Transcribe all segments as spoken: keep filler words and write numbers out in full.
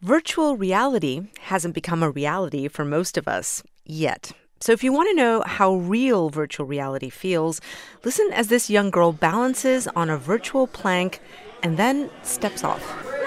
Virtual reality hasn't become a reality for most of us yet. So if you want to know how real virtual reality feels, listen as this young girl balances on a virtual plank and then steps off.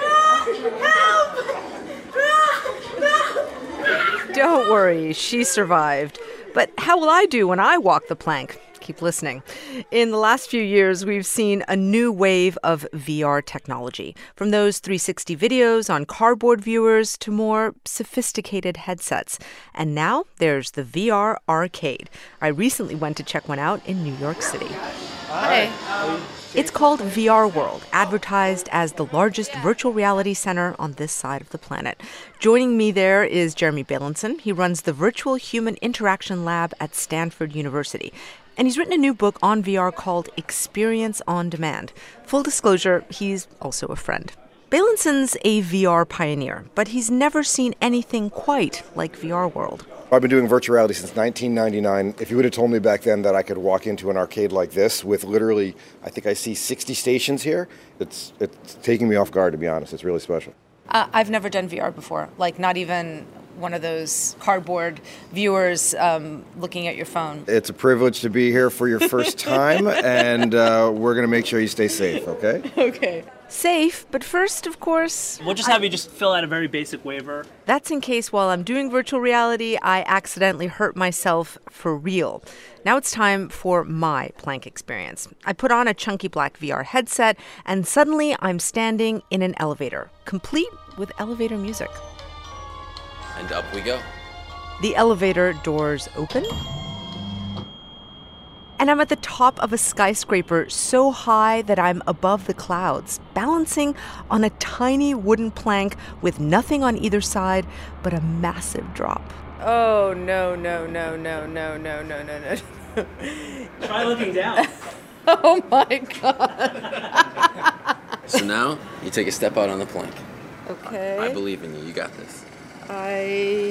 Don't worry, she survived. But how will I do when I walk the plank? Keep listening. In the last few years, we've seen a new wave of V R technology, from those three sixty videos on cardboard viewers to more sophisticated headsets. And now there's the V R arcade. I recently went to check one out in New York City. Hi. It's called V R World, advertised as the largest virtual reality center on this side of the planet. Joining me there is Jeremy Bailenson. He runs the Virtual Human Interaction Lab at Stanford University. And he's written a new book on V R called Experience on Demand. Full disclosure, he's also a friend. Bailenson's a V R pioneer, but he's never seen anything quite like V R World. I've been doing virtual reality since nineteen ninety-nine. If you would have told me back then that I could walk into an arcade like this with literally, I think I see sixty stations here, it's it's taking me off guard, to be honest. It's really special. Uh, I've never done V R before, like not even one of those cardboard viewers um, looking at your phone. It's a privilege to be here for your first time, and uh, we're going to make sure you stay safe, okay? Okay. Safe, but first, of course... We'll just have you just fill out a very basic waiver. That's in case while I'm doing virtual reality, I accidentally hurt myself for real. Now it's time for my plank experience. I put on a chunky black V R headset, and suddenly I'm standing in an elevator, complete with elevator music. And up we go. The elevator doors open. And I'm at the top of a skyscraper so high that I'm above the clouds, balancing on a tiny wooden plank with nothing on either side but a massive drop. Oh, no, no, no, no, no, no, no, no, no. Try looking down. Oh, my God. So now you take a step out on the plank. Okay. I believe in you. You got this. I...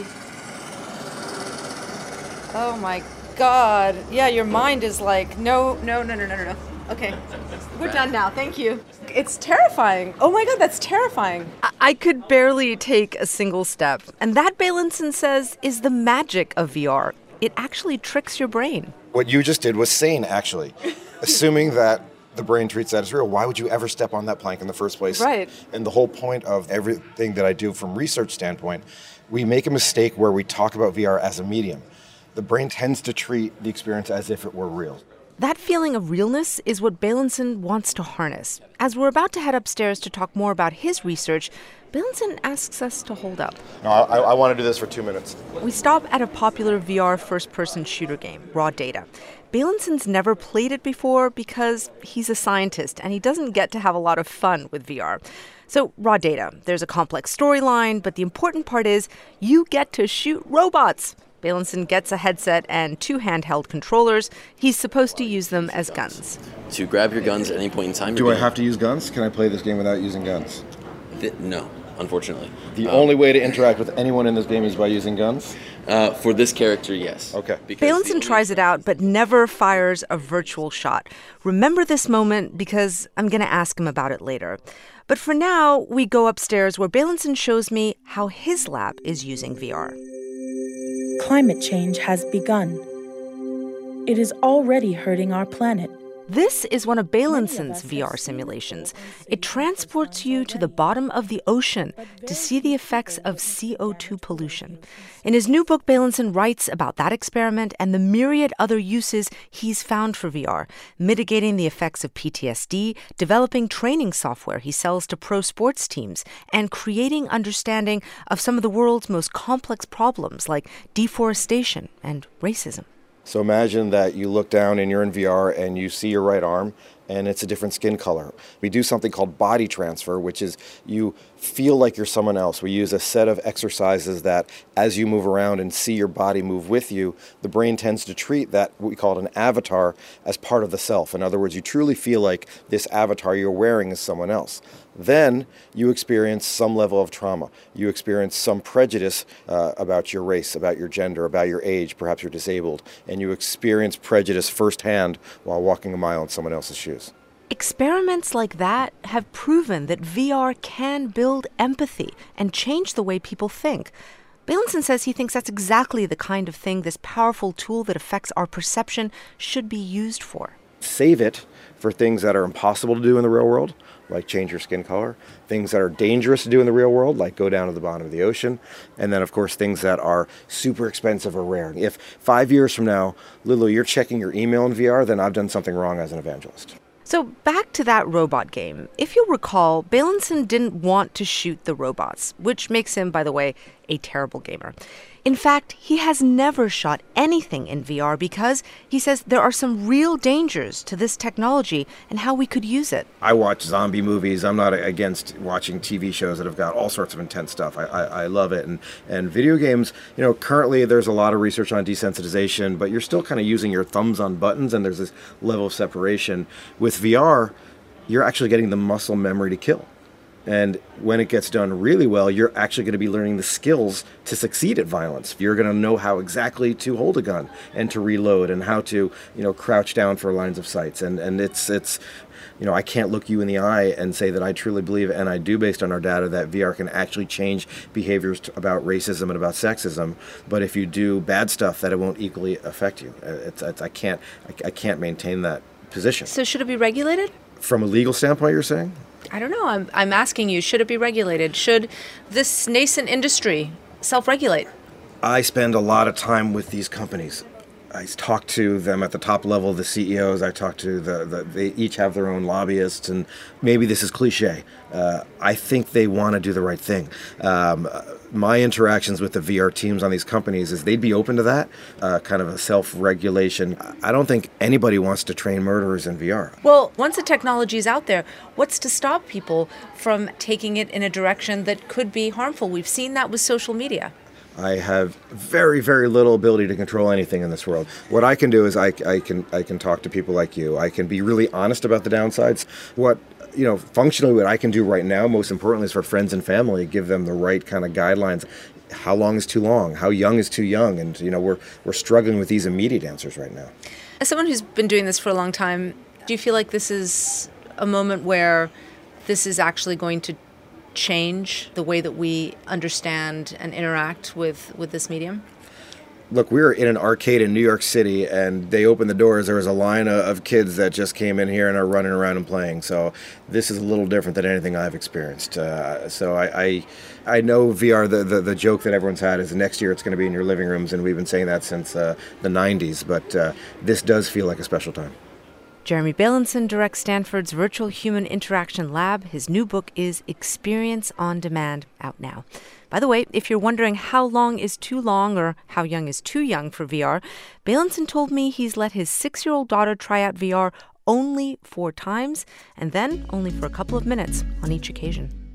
Oh, my God. Yeah, your mind is like, no, no, no, no, no, no, no. Okay. We're done now. Thank you. It's terrifying. Oh, my God, that's terrifying. I, I could barely take a single step. And that, Bailenson says, is the magic of V R. It actually tricks your brain. What you just did was sane, actually. Assuming that the brain treats that as real, why would you ever step on that plank in the first place? Right. And the whole point of everything that I do from research standpoint, we make a mistake where we talk about V R as a medium. The brain tends to treat the experience as if it were real. That feeling of realness is what Bailenson wants to harness. As we're about to head upstairs to talk more about his research, Bailenson asks us to hold up. No, I, I want to do this for two minutes. We stop at a popular V R first-person shooter game, Raw Data. Bailenson's never played it before because he's a scientist and he doesn't get to have a lot of fun with V R. So, Raw Data, there's a complex storyline, but the important part is you get to shoot robots. Bailenson gets a headset and two handheld controllers. He's supposed to use them as guns. To grab your guns at any point in time. Do I have to use guns? Can I play this game without using guns? Th- no, unfortunately. The um, only way to interact with anyone in this game is by using guns? Uh, for this character, yes. Okay. Bailenson tries it out, but never fires a virtual shot. Remember this moment because I'm going to ask him about it later. But for now, we go upstairs where Bailenson shows me how his lab is using V R. Climate change has begun. It is already hurting our planet. This is one of Bailenson's V R simulations. It transports you to the bottom of the ocean to see the effects of C O two pollution. In his new book, Bailenson writes about that experiment and the myriad other uses he's found for V R, mitigating the effects of P T S D, developing training software he sells to pro sports teams, and creating understanding of some of the world's most complex problems like deforestation and racism. So imagine that you look down and you're in V R and you see your right arm and it's a different skin color. We do something called body transfer, which is you feel like you're someone else. We use a set of exercises that as you move around and see your body move with you, the brain tends to treat that, what we call an avatar, as part of the self. In other words, you truly feel like this avatar you're wearing is someone else. Then you experience some level of trauma. You experience some prejudice uh, about your race, about your gender, about your age, perhaps you're disabled, and you experience prejudice firsthand while walking a mile in someone else's shoes. Experiments like that have proven that V R can build empathy and change the way people think. Beilenson says he thinks that's exactly the kind of thing this powerful tool that affects our perception should be used for. Save it for things that are impossible to do in the real world, like change your skin color, things that are dangerous to do in the real world, like go down to the bottom of the ocean, and then, of course, things that are super expensive or rare. If five years from now, Lulu, you're checking your email in V R, then I've done something wrong as an evangelist. So back to that robot game. If you'll recall, Beilenson didn't want to shoot the robots, which makes him, by the way, a terrible gamer. In fact, he has never shot anything in V R because he says there are some real dangers to this technology and how we could use it. I watch zombie movies. I'm not against watching T V shows that have got all sorts of intense stuff. I, I, I love it. And, and video games, you know, currently there's a lot of research on desensitization, but you're still kind of using your thumbs on buttons, and there's this level of separation. With V R, you're actually getting the muscle memory to kill. And when it gets done really well, you're actually going to be learning the skills to succeed at violence. You're going to know how exactly to hold a gun and to reload and how to, you know, crouch down for lines of sights. And and it's it's, you know, I can't look you in the eye and say that I truly believe, and I do based on our data, that V R can actually change behaviors to, about racism and about sexism. But if you do bad stuff, that it won't equally affect you. It's, it's I can't I, I can't maintain that position. So should it be regulated? From a legal standpoint, you're saying? I don't know. I'm, I'm asking you, should it be regulated? Should this nascent industry self-regulate? I spend a lot of time with these companies. I talk to them at the top level, the C E Os. I talk to the, the they each have their own lobbyists, and maybe this is cliche. Uh, I think they want to do the right thing. Um, my interactions with the V R teams on these companies is they'd be open to that, uh, kind of a self-regulation. I don't think anybody wants to train murderers in V R. Well, once the technology is out there, what's to stop people from taking it in a direction that could be harmful? We've seen that with social media. I have very, very little ability to control anything in this world. What I can do is I, I can I can talk to people like you. I can be really honest about the downsides. What, you know, functionally what I can do right now, most importantly, is for friends and family, give them the right kind of guidelines. How long is too long? How young is too young? And, you know, we're we're struggling with these immediate answers right now. As someone who's been doing this for a long time, do you feel like this is a moment where this is actually going to change the way that we understand and interact with, with this medium? Look, we were in an arcade in New York City, and they opened the doors. There was a line of kids that just came in here and are running around and playing. So this is a little different than anything I've experienced. Uh, so I, I I know V R, the, the, the joke that everyone's had is next year it's going to be in your living rooms, and we've been saying that since uh, the nineties. But uh, this does feel like a special time. Jeremy Beilenson directs Stanford's Virtual Human Interaction Lab. His new book is Experience on Demand, out now. By the way, if you're wondering how long is too long or how young is too young for V R, Beilenson told me he's let his six-year-old daughter try out V R only four times, and then only for a couple of minutes on each occasion.